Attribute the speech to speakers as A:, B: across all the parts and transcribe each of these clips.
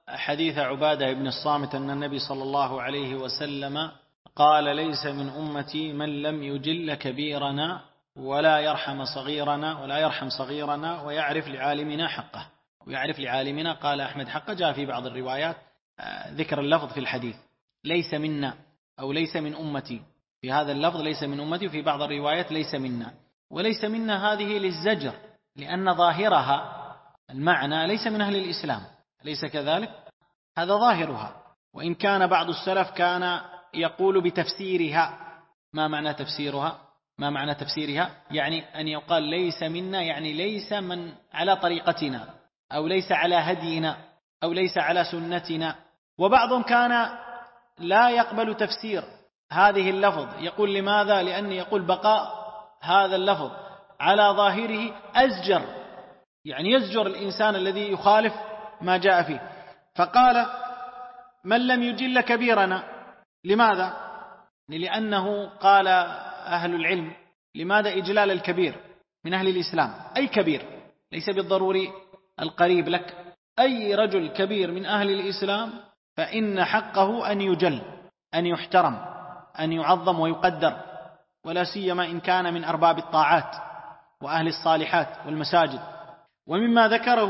A: حديث عبادة بن الصامت أن النبي صلى الله عليه وسلم قال: ليس من أمتي من لم يجل كبيرنا ولا يرحم صغيرنا ويعرف لعالمنا حقه. ويعرف لعالمنا قال أحمد حقه، جاء في بعض الروايات ذكر اللفظ في الحديث ليس منا أو ليس من أمتي، في هذا اللفظ ليس من أمتي، وفي بعض الروايات ليس منا. وليس منا هذه للزجر، لأن ظاهرها المعنى ليس من أهل الإسلام، ليس كذلك؟ هذا ظاهرها. وإن كان بعض السلف كان يقول بتفسيرها. ما معنى تفسيرها؟ يعني أن يقال ليس منا، يعني ليس من على طريقتنا، أو ليس على هدينا، أو ليس على سنتنا. وبعضهم كان لا يقبل تفسير هذه اللفظ، يقول لماذا؟ لأن يقول بقاء هذا اللفظ على ظاهره أزجر، يعني يزجر الإنسان الذي يخالف ما جاء فيه. فقال: من لم يجل كبيرنا. لماذا؟ لأنه قال أهل العلم: لماذا إجلال الكبير من أهل الإسلام؟ أي كبير، ليس بالضروري القريب لك، أي رجل كبير من أهل الإسلام فإن حقه أن يجل، أن يحترم، أن يعظم ويقدر، ولا سيما إن كان من أرباب الطاعات وأهل الصالحات والمساجد. ومما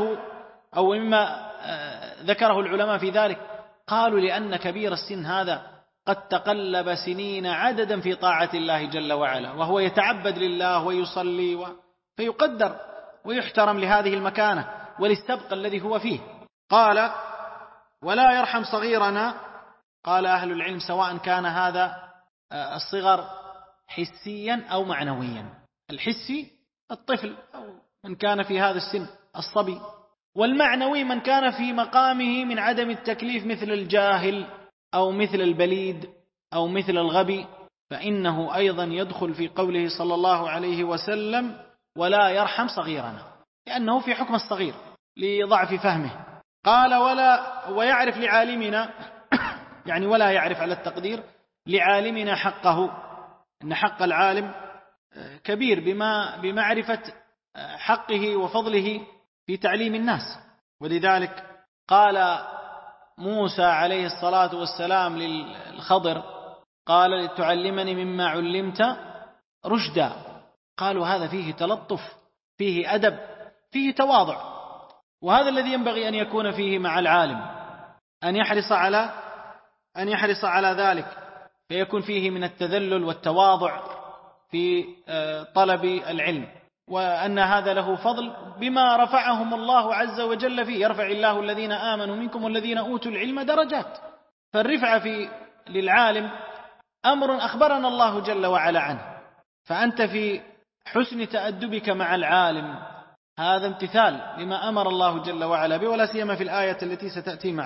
A: ذكره العلماء في ذلك، قالوا: لأن كبير السن هذا قد تقلب سنين عددا في طاعة الله جل وعلا، وهو يتعبد لله ويصلي، فيقدر ويحترم لهذه المكانة وللسبق الذي هو فيه. قال: ولا يرحم صغيرنا. قال أهل العلم: سواء كان هذا الصغر حسيا أو معنويا. الحسي الطفل أو من كان في هذا السن الصبي، والمعنوي من كان في مقامه من عدم التكليف، مثل الجاهل أو مثل البليد أو مثل الغبي، فإنه أيضا يدخل في قوله صلى الله عليه وسلم: ولا يرحم صغيرنا، لأنه في حكم الصغير لضعف فهمه. قال: ويعرف لعالمنا، يعني ولا يعرف على التقدير لعالمنا حقه، إن حق العالم كبير بمعرفة حقه وفضله في تعليم الناس. ولذلك قال موسى عليه الصلاة والسلام للخضر: قال: تعلمني مما علمت رشدا. قالوا: هذا فيه تلطف، فيه أدب، فيه تواضع، وهذا الذي ينبغي أن يكون فيه مع العالم، أن يحرص على ذلك، فيكون فيه من التذلل والتواضع في طلب العلم، وأن هذا له فضل بما رفعهم الله عز وجل فيه. يرفع الله الذين آمنوا منكم والذين أوتوا العلم درجات. فالرفعة للعالم أمر أخبرنا الله جل وعلا عنه، فأنت في حسن تأدبك مع العالم هذا امتثال لما أمر الله جل وعلا به، ولا سيما في الآية التي ستأتي معنا.